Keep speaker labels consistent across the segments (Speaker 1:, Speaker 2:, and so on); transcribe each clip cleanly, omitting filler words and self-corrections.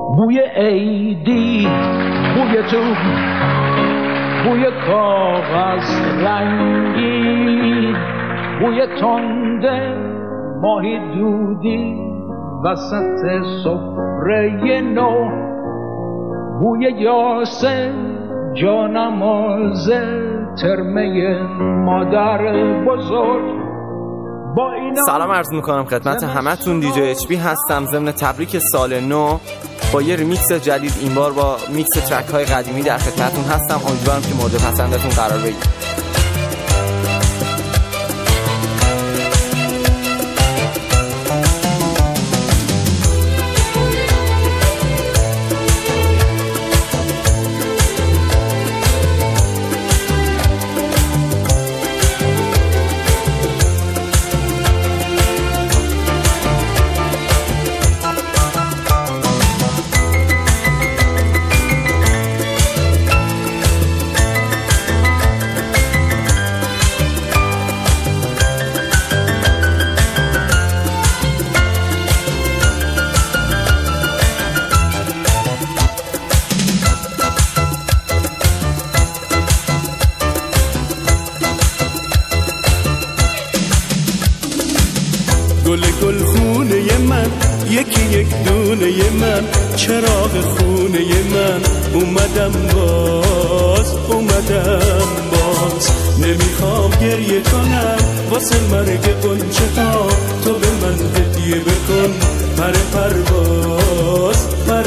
Speaker 1: بوی عیدی، بوی تو، بوی کاغذ رنگی، بوی تنده ماهی دودی وسط سفره نو، بوی یاسه جانماز ترمه مادر بزرگ.
Speaker 2: سلام عرض میکنم خدمت همتون. دیجی اچ پی هستم. ضمن تبریک سال نو با یه ریمیکس جدید، این بار با میکس ترک های قدیمی در خدمتتون هستم. امیدوارم که مورد پسندتون قرار بگیره.
Speaker 3: گل گل خونه من، یکی یک دونه من، چراغ خونه من، اومدم باز نمیخوام گریه کنم واسه مرگ غنچه ها، تو به من هدیه بکن پر پرواز.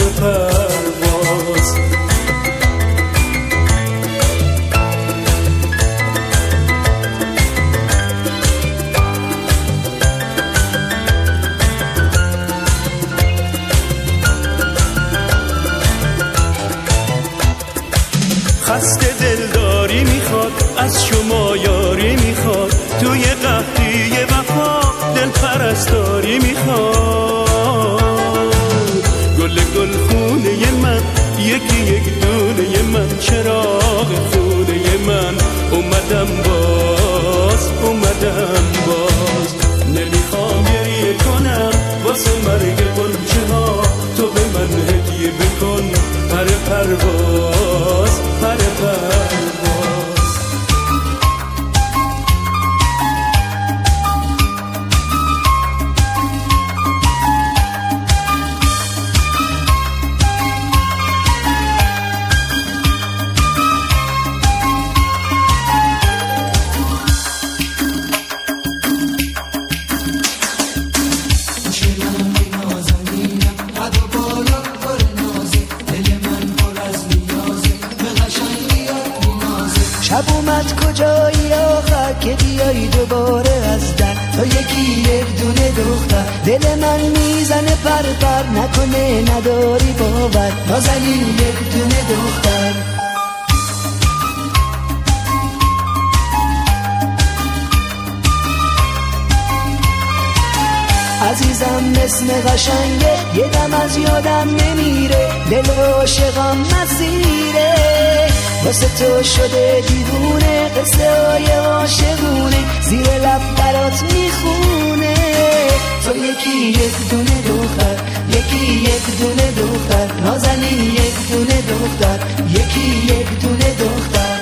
Speaker 3: خسته دلداری میخواد، از شما یاری میخواد، توی قحطی وفا دل پرستاری میخواد. گل گل خونه من، یکی یک دونه من، چراغ خونه من، اومدم باز نمیخوام گریه کنم واسه مرگ غنچه ها، تو به من هدیه بکن پر پرواز.
Speaker 4: شب اومد کجایی آخر که بیایی دوباره از در، تو یکی یک دونه دختر، دل من میزنه پر نکنه نداری باور، نازنین یک دونه دختر. عزیزم اسم قشنگه، یه دم از یادم نمیره، دل عاشقم مسیره، واسه تو شده دیوونه، قصه های عاشقونه زیر لب برات میخونه. تو یکی یک دونه دختر، یکی یک دونه دختر، نازنین یک دونه دختر، یکی یک دونه دختر.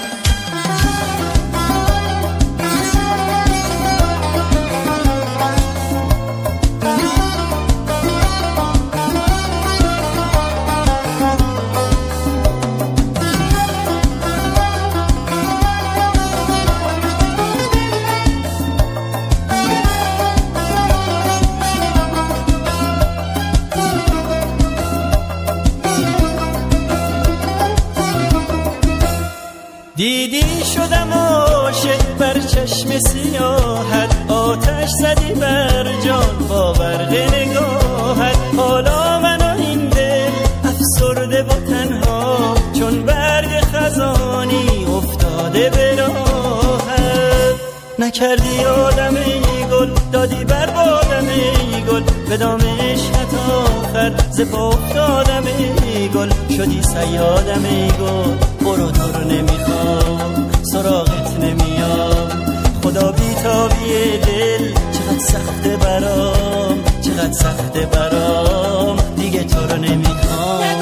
Speaker 5: دیدی شدم عاشق بر چشم سیاحت، آتش زدی بر جان با برق نگاهت، حالا من و این دل افسرده و تنها، چون برگ خزانی افتاده به راهت. نکردی آدم ای گل، دادی بر بادم ای گل، به دام عشقت آخر ز پا افتادم ای گل، شدی صیادم ای گل، برو تو رو نمیخوام سراغت نمیام، خدا بیتابی دل چقدر سخته برام، چقدر سخته برام، دیگه تو رو نمیخوام.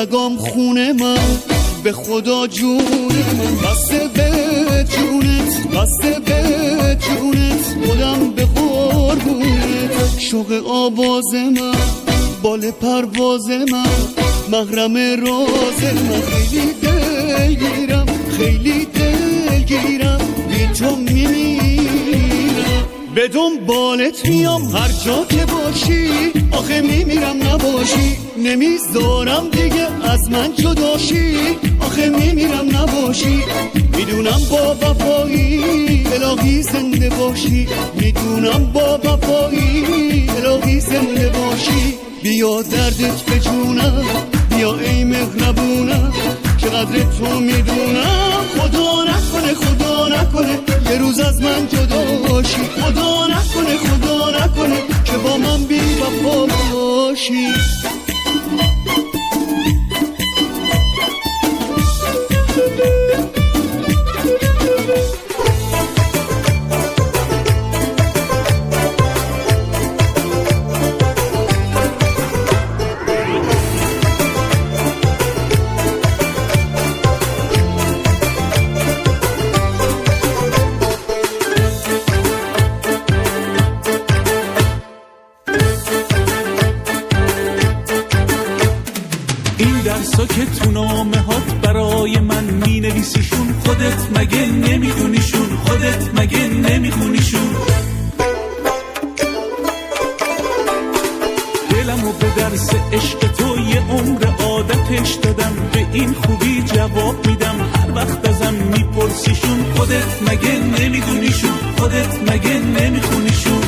Speaker 3: رگام خونه من، به خدا جون من، بسته به جونت، بسته به جونت، خودم به قربونت. شوق آواز من، بال پرواز من، محرم راز من، خیلی دلگیرم، خیلی دلگیرم، بی تو میمیرم. به دنبالت میام هر جا که باشی، آخه میمیرم نباشی، نمیذارم دیگه از من جداشی، آخه میمیرم نباشی. میدونم با وفایی الهی زنده باشی، میدونم با وفایی الهی زنده باشی. بیا دردت به جونم، بیا ای مهربونم، که قدر تو میدونم. خدا نکنه، خدا نکنه یه روز از من جدا باشی، خدا نکنه، خدا نکنه که با من بی وفا باشی.
Speaker 6: درسا که تو نامه هات برای من می نویسیشون، خودت مگه نمیدونیشون، خودت مگه نمیخونیشون. دلمو به درس عشق تو یه عمر عادتش دادم، به این خوبی جواب میدم هر وقت ازم میپرسیشون، خودت مگه نمیدونیشون، خودت مگه نمیخونیشون.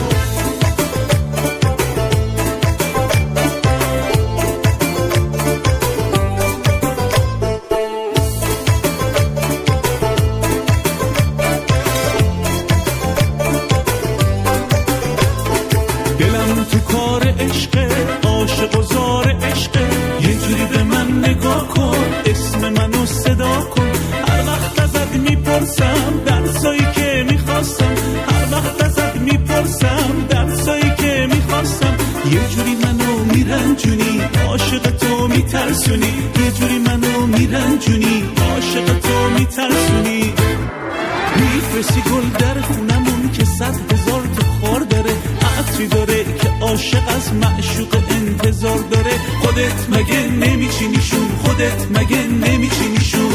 Speaker 6: یه جوری منو میرنجونی، عاشق تو میترسونی. میفرستی گل در خونمون که 100,000 تا خار داره، عطری داره که عاشق از معشوق انتظار داره. خودت مگه نمیچینیشون، خودت مگه نمیچینیشون.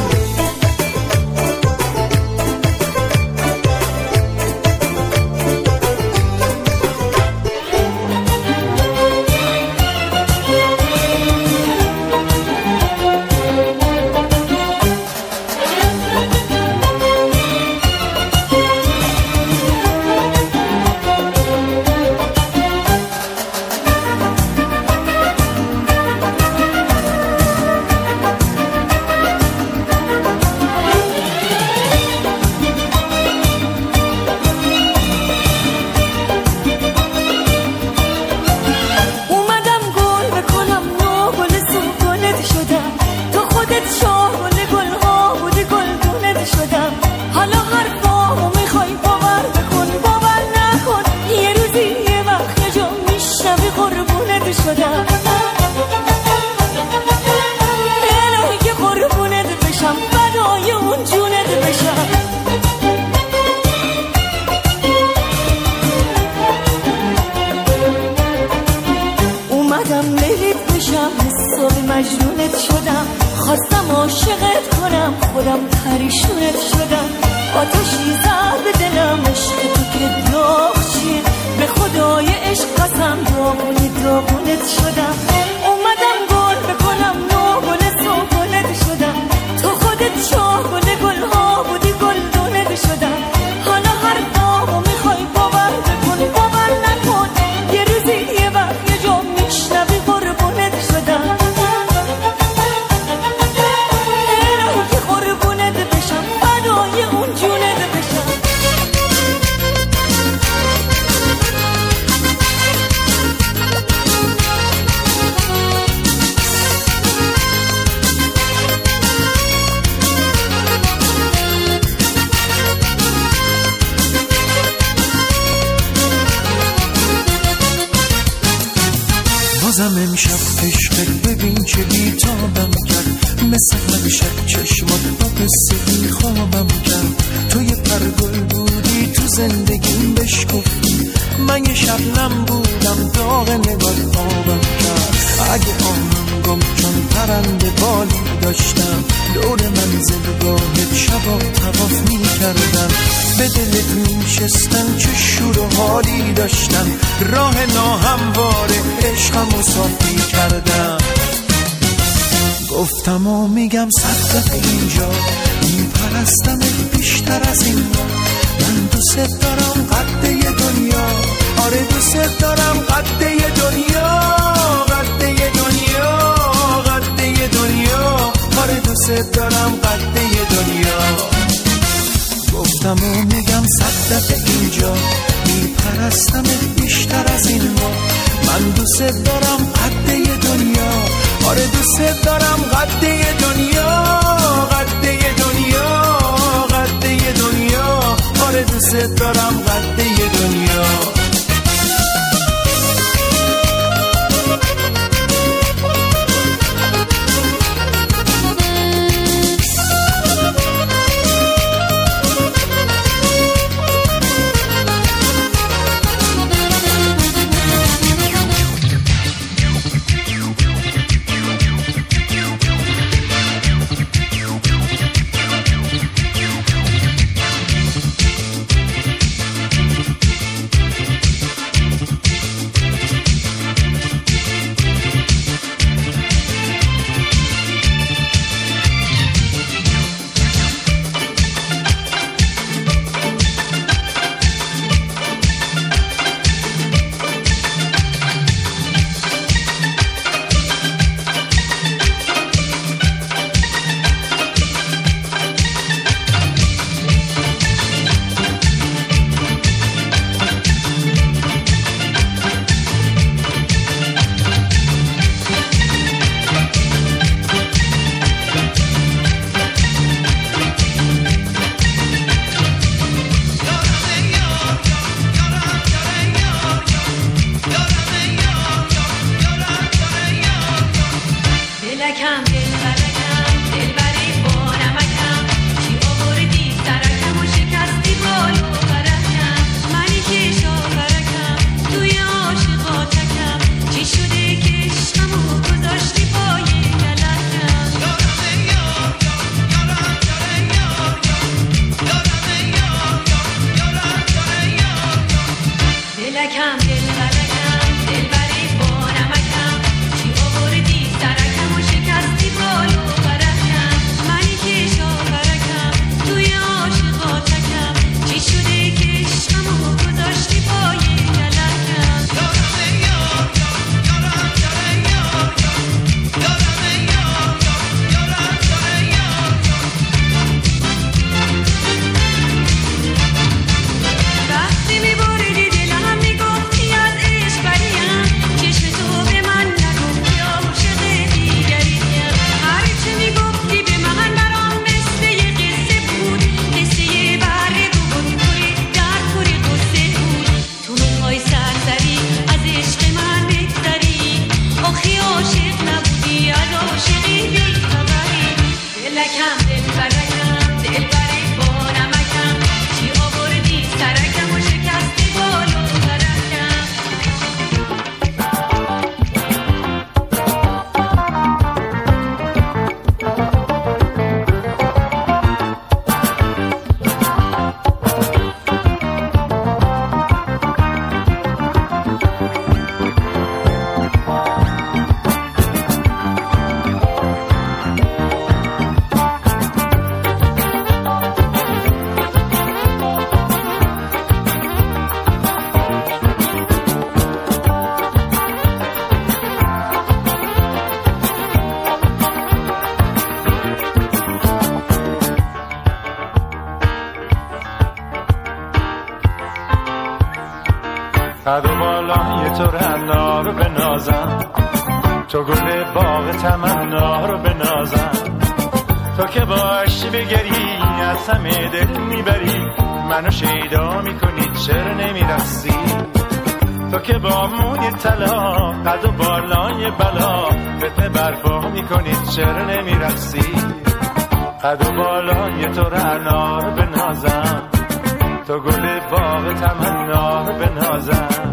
Speaker 7: مجنونت شدم، خواستم عاشقت کنم، خودم پریشونت شدم. آتشی زد به دلم عشق تو که داغ چیه، به خدای عشق قسم داغونی داغونت شدم. اومدم گل بکنم نو گل سوگلت شدم، تو خودت شاه گل گل ها بودی گل دونت شدم. حالا هر داغو میخوای باور بکن، باور نکن یه روزی یه وقت یه جا میشنوی قربونت شدم.
Speaker 8: دارم امشب عشقت، ببین چه بیتابم کرد، مثل هر شب چشمات با قصه خوابم کرد. تو یه پرگل بودی تو زندگیم بشکفتی، من یه شبنم بودم داغ نگات آبم کرد. اگه آهنگم چون پرنده بالی داشتم، دور منزلگاهت شبا طواف میکردم، به دلت میشستم چه شور و حالی داشتم، راه ناهموار عشقم و صافی کردم. گفتم و میگم صد دفعه اینجا، میپرستمت بیشتر از این ها. من دوست دارم قده دنیا، آره دوست دارم قده دنیا، قده دنیا، قده دنیا، آره دوست دارم قده دنیا. گفتم و میگم صد دفعه اینجا، میپرستمت بیشتر از این ها. من دوست دارم قده دنیا، آره دوست دارم قده دنیا، قده دنیا، قده دنیا، آره دوست دارم قده دنیا.
Speaker 9: قد و بالای تو رنا رو بنازم، تو گل باغ تمنا رو بنازم، تو که باشی بگری از همه دل میبری، منو شیدا میکنی چرا نمیرسی، تو که با موی طلا قد و بالای بلا فتنه برپا میکنید چرا نمیرقصی قد و بالای تو رعنا رو بنازم تو گل باغ تمنا رو بنازم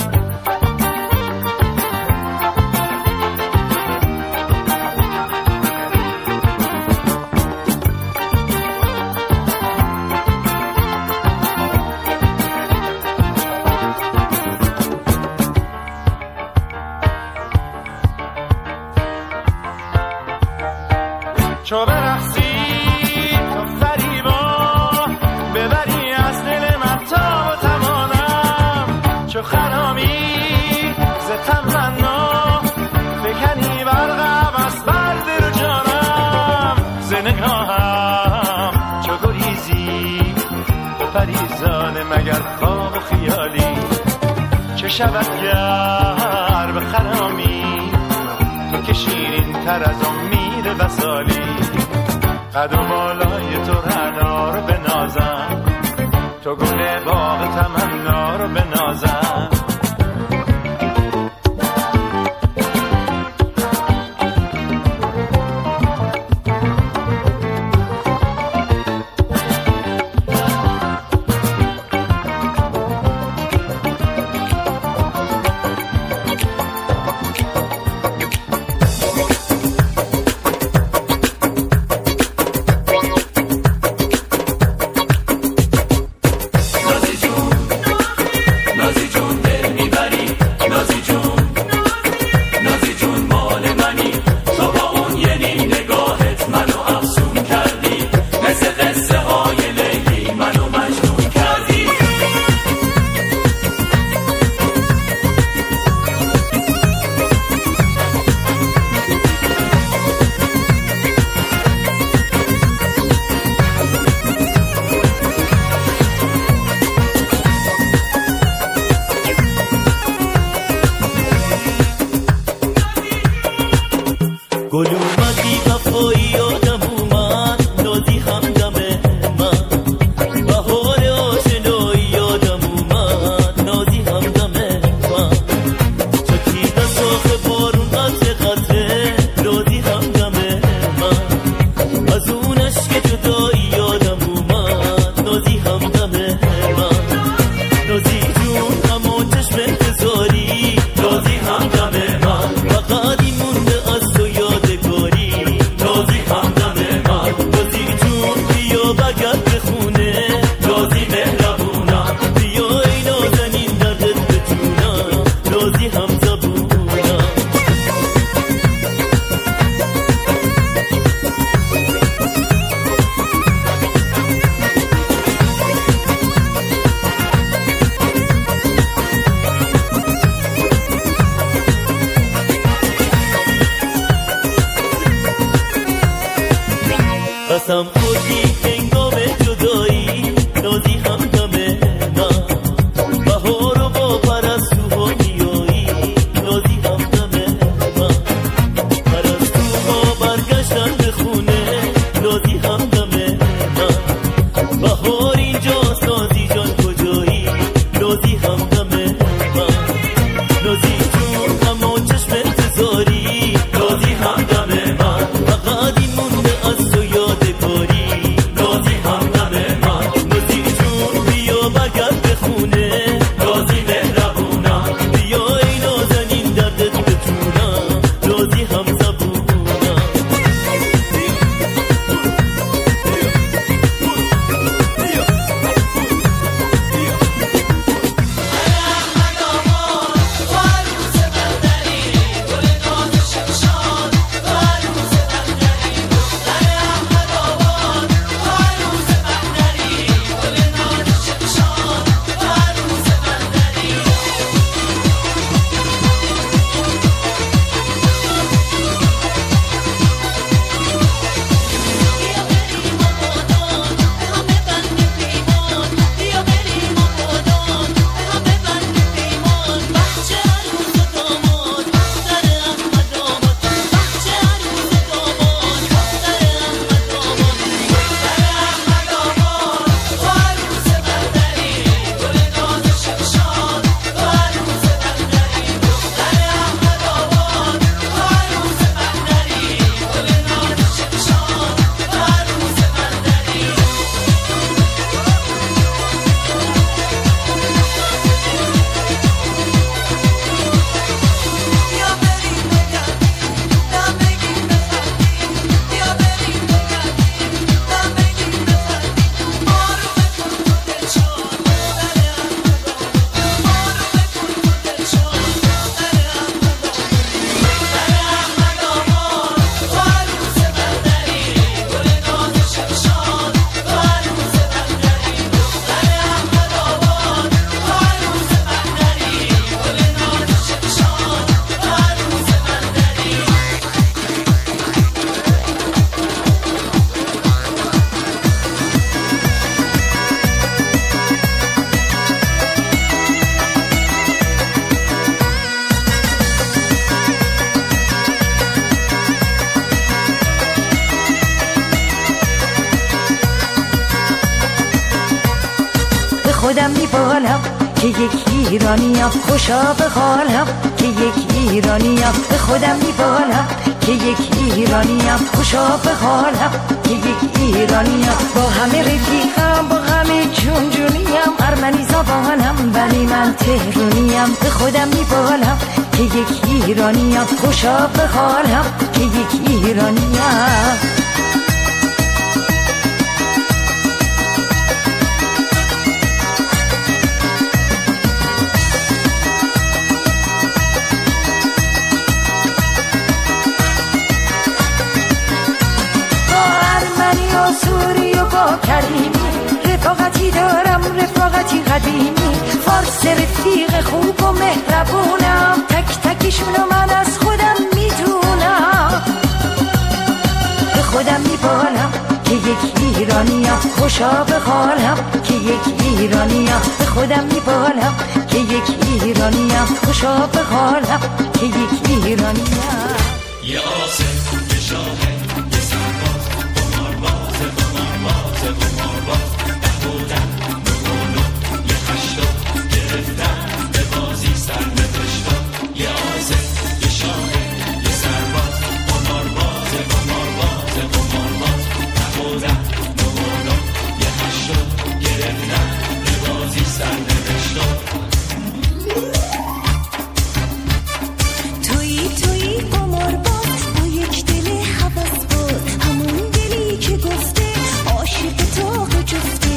Speaker 9: چو برقصی تو فریبا ببری از دل من تا و توانم چو خرامی ز تمنا بکنی برقم از بر دل و جانم ز نگاهم چو گریزی تو پریزان مگر خواب خیالی چه شود گر به خرامی تو که شیرین تر از امید وصالی قد و بالای تو رعنا رو بنازم تو گل باغ تمنا رو بنازم
Speaker 5: گل اومدی وفایی یادم اومد نازی همدم من بهار آشنایی یادم اومد نازی همدم من چکید از شاخ بارون قطره قطره نازی همدم من از اون عشق جدایی یادم اومد نازی همدم من نازی جون همون چشم انتظاری نازی همدم من فقط این مونده از تو یادگاری نازی همدم من نازی جون بیا برگرد به خونه نازی مهربونم بیا ای نازنین دردت بتونم نازی همزبونم قسم خوردی هنگام جدایی نازی همدم من بهار و با پرستوها میایی نازی همدم من پرستوها برگشتن به خونه نازی همدم من بهار اینجاست نازی جان کجایی نازی همدم من نازی جون همون چشم انتظاری نازی همدم من فقط این مونده از تو یادگاری
Speaker 4: خودم میبالم که یک ایرانیم، خوشا به حالم که یک ایرانیم، به خودم میبالم که یک ایرانیم، خوشا به حالم که یک ایرانیم. با همه رفیقم، با همه جون جونیم، ارمنی زبانم ولی من تهرونیم. به خودم میبالم که یک ایرانیم، خوشا به حالم که یک ایرانیم. سوری و با کریمی رفاقتی دارم، رفاقتی قدیمی. فارس رفیق خوب و مهربونم، تک تکشونو من از خودم میدونم. به خودم میبالم که یک ایرانیم، خوشا به حالم که یک ایرانیم. به خودم میبالم که یک ایرانیم، خوشا به حالم که یک ایرانیم.
Speaker 6: یه آسه یه شاهه یه سرباز، قمارباز قمارباز قمارباز، دهودن نمونو یه هشتا، گرفتن به بازی سر نوشتا. یه آسه یه شاهه یه سرباز، قمارباز قمارباز قمارباز، دهودن نمونو یه هشتا، گرفتن به بازی سر نوشتا.
Speaker 7: تویی قمارباز با یک دل حواس بود، همون دلی که گفته عاشق تاق جفته.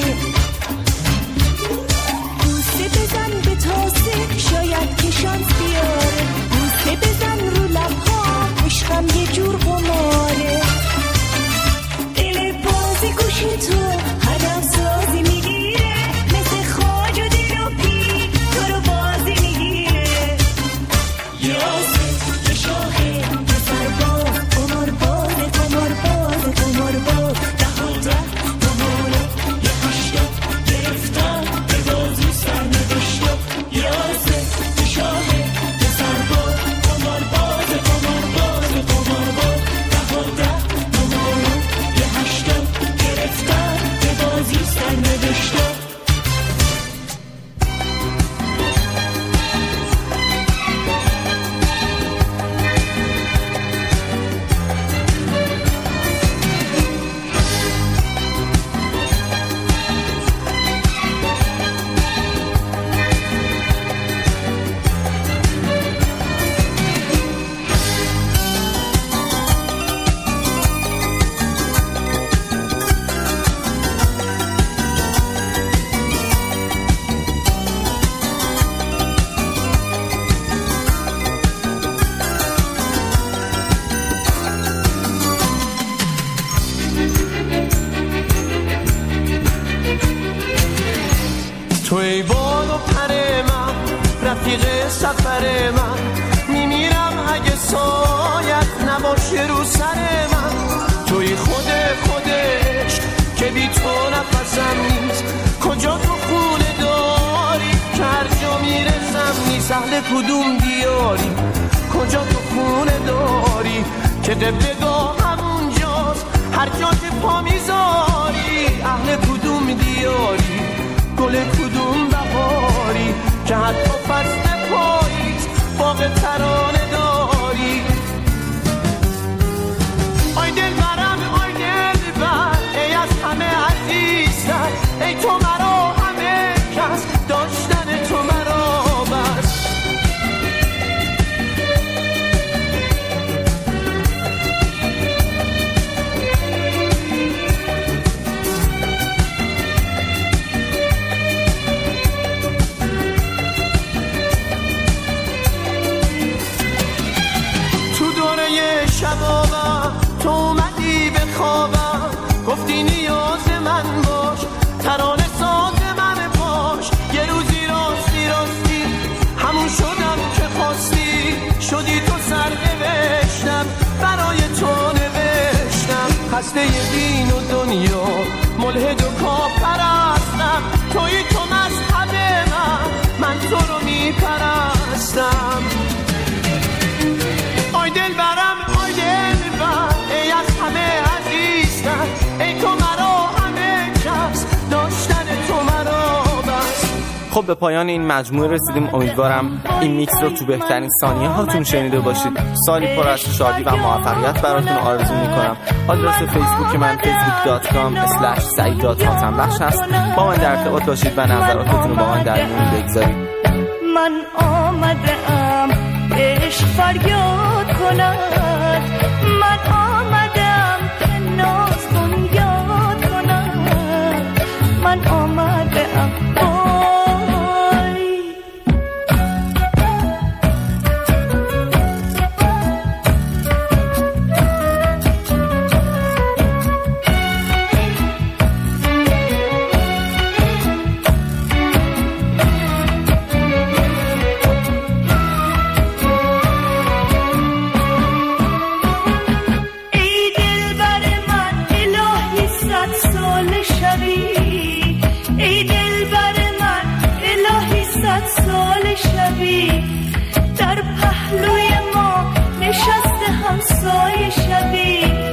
Speaker 7: بوسه بزن به تاسه شاید که شانس بیاره، بوسه بزن رو لبها عشقم یه جور قماره. دل بازی گوش تو هر دم سازی میگیره، مثل خاج و دل و پی تو رو بازی میگیره.
Speaker 6: یه آسه یه شاهه یه سرباز،
Speaker 7: قمارباز قمارباز قمارباز،
Speaker 6: دهودن نمونو یه هشتا، گرفتن به بازی سر نوشتا. یه آسه یه شاهه یه سرباز، قمارباز قمارباز قمارباز، دهودن نمونو یه هشتا، گرفتن به بازی سر نوشتا.
Speaker 10: تو ای باد و پر من، رفیق سفر من، میمیرم اگه سایت نباشه رو سر من. توی خودش که بی تو نفسم نیست، کجا تو خونه داری که هر جا میرسم نیست. اهل کدوم دیاری کجا تو خونه داری که قبلگاه همونجاست هر جا که پا میذاری. اهل کدوم دیاری گل کدوم بهاری که حتی فصل پاییز باغ ترانه داری. آی دل برم آی دل بر، ای از همه عزیزتر، ای تو مرا همه کس، داشتن تو مرا بس. شبابم تو اومدی به خوابم، گفتی نیاز من باش، ترانه ساز من باش. یه روزی راستی همون شدم که خواستی، شدی تو سرنوشتم برای تو نوشتم. خسته دین و دنیا ملحد و کافرستم، توی تو مذهب من تو رو میپرستم. آی دل برم آی دل بر، ای از همه عزیزتر، ای تو مرا همه کس، داشتن تو مرا بس.
Speaker 2: خب به پایان این مجموعه رسیدیم. امیدوارم این میکس رو تو بهترین ثانیه هاتون شنیده باشید. سالی پر از شادی و موفقیت براتون آرزو میکنم. آدرس فیسبوک من facebook.com/saeed.hatembakhsh هست. با من در ارتباط باشید و نظراتتون رو با من در میون بگذارید.
Speaker 7: من آمدم عشق فریاد کند، من آمدم که ناز بنیاد کند، من آمدم در پهلوی ما نشسته همسایه شبی.